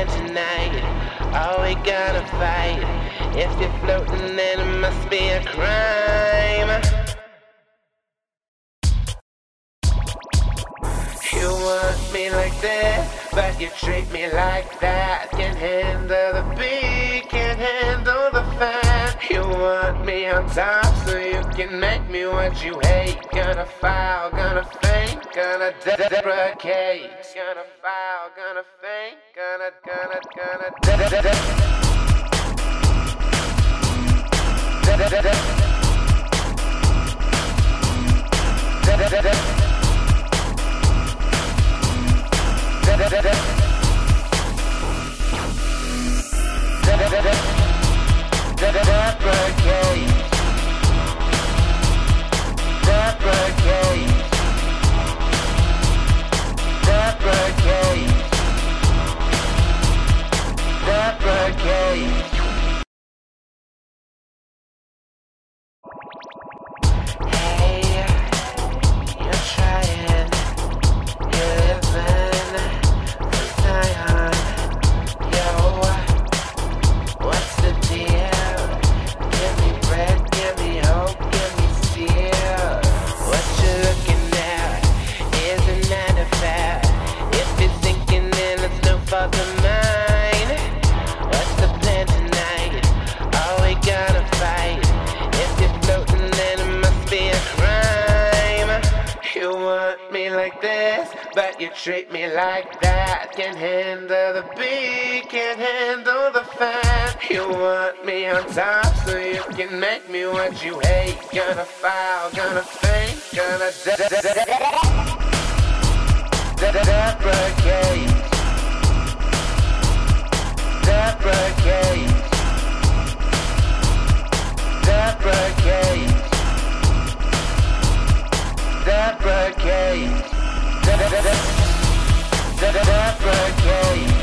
plan tonight? Are we gonna fight? If you're floating, then it must be a crime. You want me like this, but you treat me like that. Can't handle the beat, can't handle the fat. You want me on top so you can make me what you hate. Gonna foul, gonna faint, gonna deprecate. Gonna foul, gonna faint, gonna but you treat me like that. Can't handle the beat, can't handle the fat. You want me on top so you can make me what you hate. Gonna foul, gonna faint, gonna deprecate. Deprecate. Deprecate. Deprecate. Deprecate.